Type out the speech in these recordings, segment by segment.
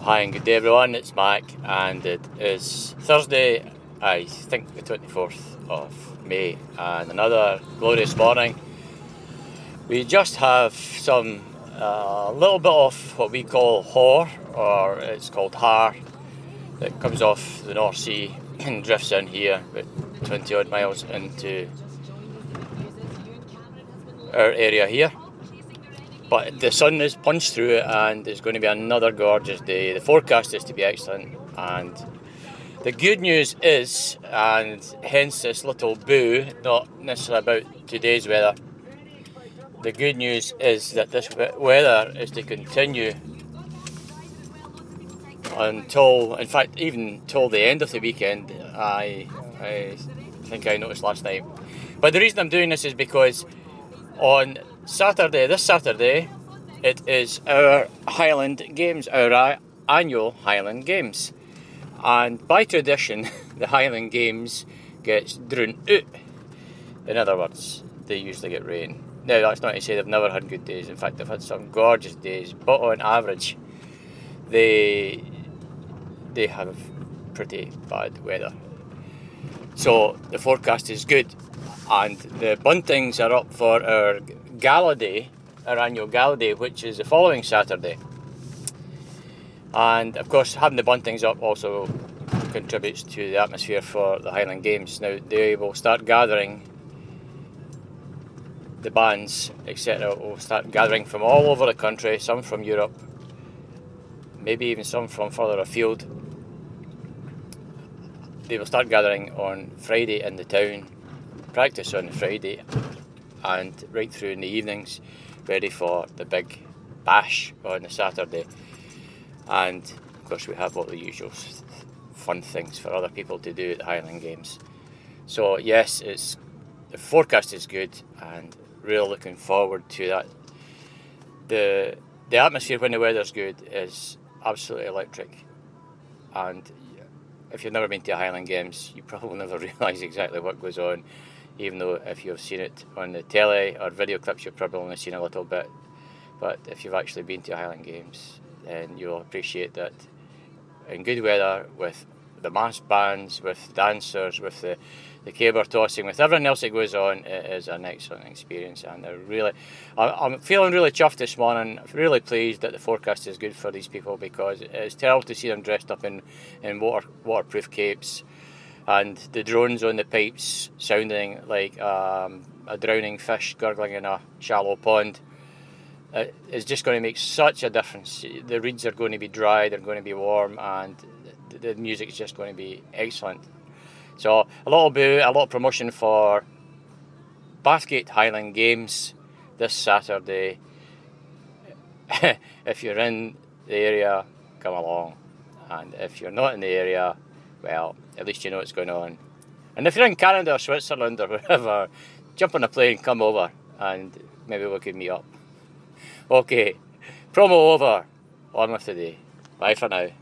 Hi and good day everyone, it's Mac and it is Thursday, I think the 24th of May, and another glorious morning. We just have some little bit of what we call Hor, or it's called Har, that comes off the North Sea and drifts in here about 20 odd miles into our area here. But the sun is punched through it and it's going to be another gorgeous day. The forecast is to be excellent, and the good news is, and hence this little boo, not necessarily about today's weather, the good news is that this weather is to continue until, in fact, even till the end of the weekend. I think I noticed last night. But the reason I'm doing this is because on this Saturday, it is our Highland Games, our annual Highland Games. And by tradition, the Highland Games gets droon out. In other words, they usually get rain. Now, that's not to say they've never had good days. In fact, they've had some gorgeous days. But on average, they have pretty bad weather. So the forecast is good. And the buntings are up for our Gala Day, our annual Gala Day, which is the following Saturday. And of course, having the buntings up also contributes to the atmosphere for the Highland Games. Now, they will start gathering, the bands, etc., will start gathering from all over the country, some from Europe, maybe even some from further afield. They will start gathering on Friday in the town, practice on Friday, and right through in the evenings, ready for the big bash on the Saturday. And of course, we have all the usual fun things for other people to do at the Highland Games. So yes, the forecast is good, and really looking forward to that. The atmosphere when the weather's good is absolutely electric, and if you've never been to a Highland Games, you probably never realise exactly what goes on, even though if you've seen it on the telly or video clips, you've probably only seen a little bit. But if you've actually been to a Highland Games, then you'll appreciate that in good weather, with the mass bands, with dancers, with the caber tossing, with everything else that goes on, it is an excellent experience. And I'm feeling really chuffed this morning, really pleased that the forecast is good for these people, because it's terrible to see them dressed up in waterproof capes, and the drones on the pipes sounding like a drowning fish gurgling in a shallow pond. It's just going to make such a difference. The reeds are going to be dry, they're going to be warm, and the music is just going to be excellent. So a little boo, a lot of promotion for Bathgate Highland Games this Saturday. If you're in the area, come along. And if you're not in the area, well, at least you know what's going on. And if you're in Canada or Switzerland or wherever, jump on a plane, come over, and maybe we could meet up. Okay, promo over. On with the day. Bye for now.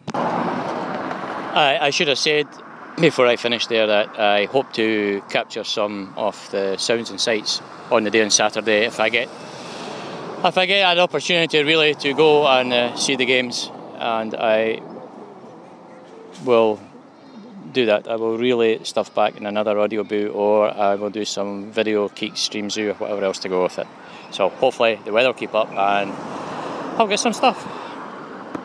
I should have said before I finished there that I hope to capture some of the sounds and sights on the day on Saturday if I get an opportunity really to go and see the games, and I will do that. I will relay stuff back in another audio boo, or I will do some video, Keek, Stream Zoo, or whatever else to go with it. So hopefully the weather will keep up and I'll get some stuff.